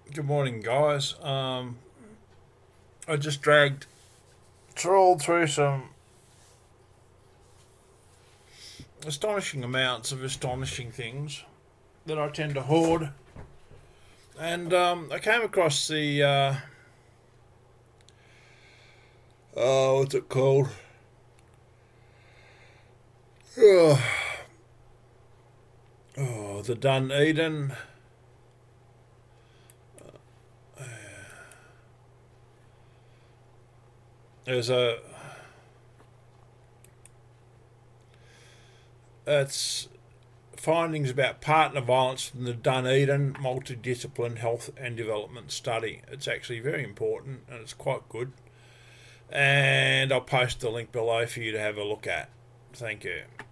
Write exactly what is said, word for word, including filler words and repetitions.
Good morning, guys. Um, I just dragged, trawled through some astonishing amounts of astonishing things that I tend to hoard, and um, I came across the uh, oh, what's it called? Oh, oh the Dunedin. There's a it's findings about partner violence from the Dunedin Multidiscipline Health and Development Study. It's actually very important and it's quite good. And I'll post the link below for you to have a look at. Thank you.